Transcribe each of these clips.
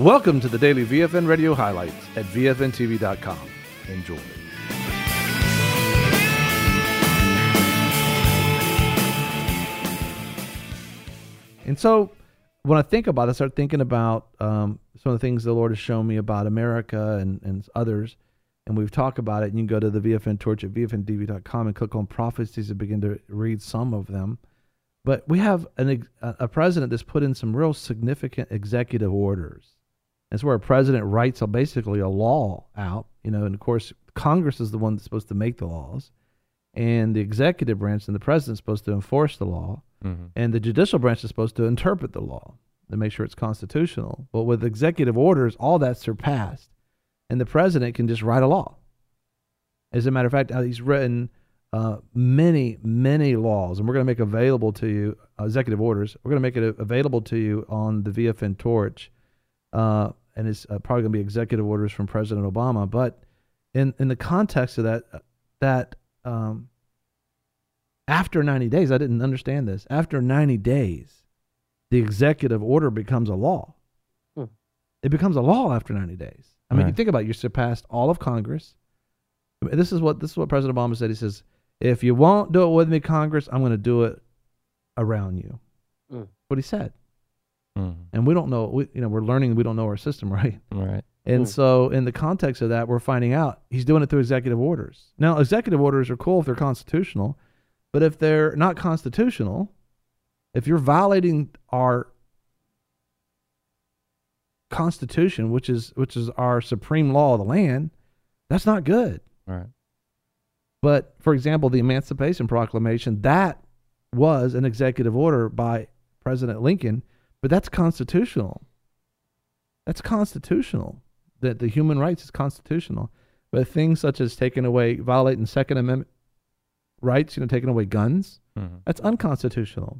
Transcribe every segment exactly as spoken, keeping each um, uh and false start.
Welcome to the daily V F N Radio highlights at V F N T V dot com. Enjoy. And so when I think about it, I start thinking about um, some of the things the Lord has shown me about America and, and others. And we've talked about it. And you can go to the V F N Torch at V F N T V dot com and click on prophecies and begin to read some of them. But we have an, a president that's put in some real significant executive orders. It's where a president writes a, basically a law out, you know, and of course Congress is the one that's supposed to make the laws, and the executive branch and the president is supposed to enforce the law, mm-hmm. and the judicial branch is supposed to interpret the law to make sure it's constitutional. But with executive orders, all that's surpassed, and the president can just write a law. As a matter of fact, he's written uh, many, many laws, and we're going to make available to you uh, executive orders. We're going to make it available to you on the V F N Torch. Uh, and it's uh, probably going to be executive orders from President Obama. But in, in the context of that, that um, after ninety days, I didn't understand this. After ninety days, the executive order becomes a law. Hmm. It becomes a law after ninety days. I mean, right. You think about it, you surpassed all of Congress. I mean, this is what this is what President Obama said. He says, if you won't do it with me, Congress, I'm going to do it around you. Hmm. What he said. Mm. And we don't know, we, you know, we're learning, we don't know our system, right? Right. And mm. so in the context of that, we're finding out he's doing it through executive orders. Now, executive orders are cool if they're constitutional, but if they're not constitutional, if you're violating our Constitution, which is which is our supreme law of the land, that's not good. Right. But for example, the Emancipation Proclamation, that was an executive order by President Lincoln. But that's constitutional. That's constitutional. That the human rights is constitutional. But things such as taking away, violating Second Amendment rights, you know, taking away guns, mm-hmm. that's unconstitutional.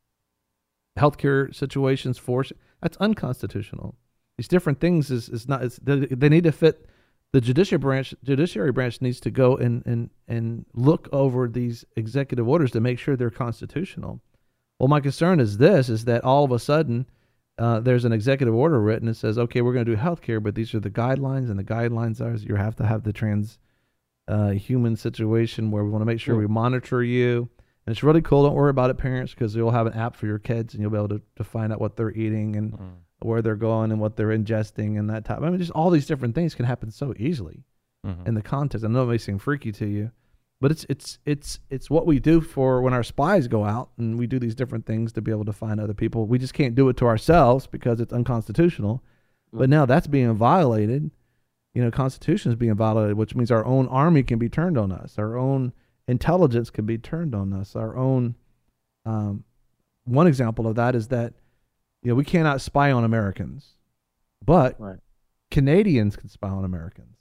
Healthcare situations, force, that's unconstitutional. These different things is is not. It's, they, they need to fit. The judiciary branch, judiciary branch needs to go and and and look over these executive orders to make sure they're constitutional. Well, my concern is this, is that all of a sudden uh, there's an executive order written that says, okay, we're going to do health care, but these are the guidelines, and the guidelines are you have to have the trans uh, human situation where we want to make sure mm. we monitor you. And it's really cool. Don't worry about it, parents, because you'll have an app for your kids, and you'll be able to, to find out what they're eating and mm. where they're going and what they're ingesting and that type. I mean, just all these different things can happen so easily mm-hmm. in the context. I know it may seem freaky to you. But it's it's it's it's what we do for when our spies go out and we do these different things to be able to find other people. We just can't do it to ourselves because it's unconstitutional. Mm-hmm. But now that's being violated. You know, Constitution is being violated, which means our own army can be turned on us. Our own intelligence can be turned on us. Our own um, one example of that is that you know we cannot spy on Americans, but right. Canadians can spy on Americans.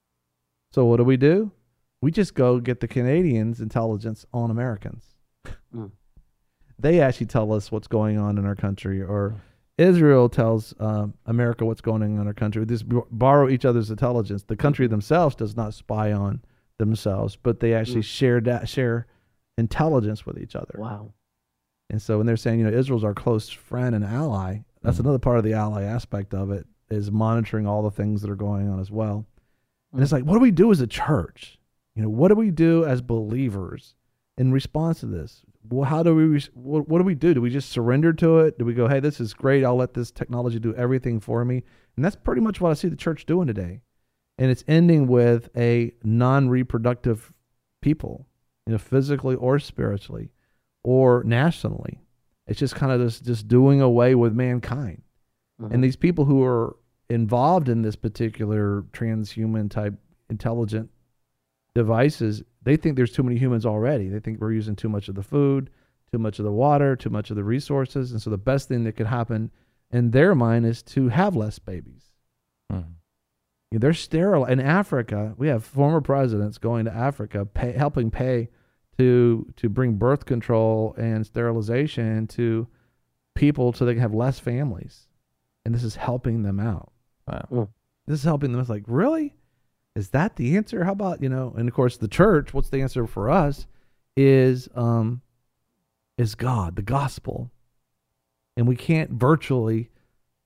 So what do we do? We just go get the Canadians' intelligence on Americans. Mm. They actually tell us what's going on in our country, or mm. Israel tells um, America what's going on in our country. We just b- borrow each other's intelligence. The country themselves does not spy on themselves, but they actually mm. share da- share intelligence with each other. Wow. And so when they're saying, you know, Israel's our close friend and ally, that's mm. another part of the ally aspect of it, is monitoring all the things that are going on as well. Mm. And it's like, what do we do as a church? You know, what do we do as believers in response to this? Well, how do we, what, what do we do? Do we just surrender to it? Do we go, hey, this is great, I'll let this technology do everything for me? And that's pretty much what I see the church doing today. And it's ending with a non-reproductive people, you know, physically or spiritually or nationally. It's just kind of just, just doing away with mankind. Mm-hmm. And these people who are involved in this particular transhuman type intelligent devices, they think there's too many humans already. They think we're using too much of the food, too much of the water, too much of the resources. And so the best thing that could happen in their mind is to have less babies. Mm-hmm. You know, they're sterile. In Africa, we have former presidents going to Africa, pay, helping pay to to bring birth control and sterilization to people so they can have less families. And this is helping them out. Wow. Mm. This is helping them. It's like, really? Is that the answer? How about, you know, and of course the church, what's the answer for us is, um, is God, the gospel. And we can't virtually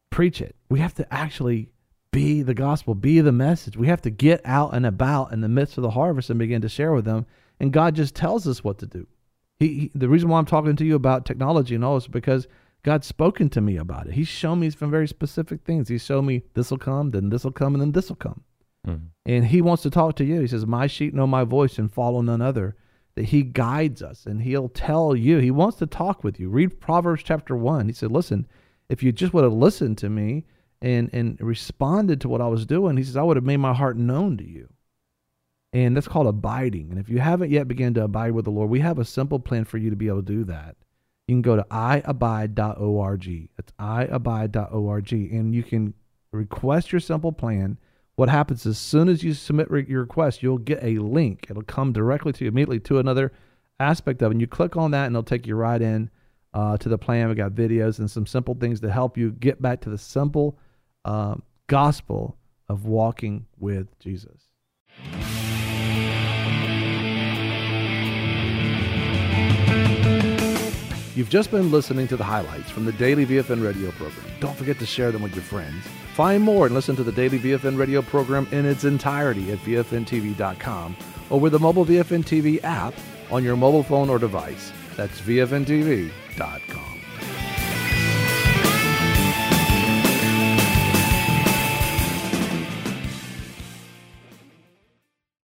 preach it. We have to actually be the gospel, be the message. We have to get out and about in the midst of the harvest and begin to share with them. And God just tells us what to do. He, he the reason why I'm talking to you about technology and all is because God's spoken to me about it. He's shown me some very specific things. He's shown me this will come, then this will come, and then this will come. Mm-hmm. And he wants to talk to you. He says, my sheep know my voice and follow none other. That he guides us and he'll tell you. He wants to talk with you. Read Proverbs chapter one. He said, listen, if you just would have listened to me and, and responded to what I was doing, he says, I would have made my heart known to you. And that's called abiding. And if you haven't yet begun to abide with the Lord, we have a simple plan for you to be able to do that. You can go to i abide dot org. That's i abide dot org. And you can request your simple plan. What happens as soon as you submit re- your request, you'll get a link. It'll come directly to you immediately to another aspect of it. And you click on that and it'll take you right in uh, to the plan. We got videos and some simple things to help you get back to the simple uh, gospel of walking with Jesus. You've just been listening to the highlights from the Daily V F N radio program. Don't forget to share them with your friends. Find more and listen to the Daily V F N radio program in its entirety at V F N T V dot com or with the mobile V F N T V app on your mobile phone or device. That's V F N T V dot com.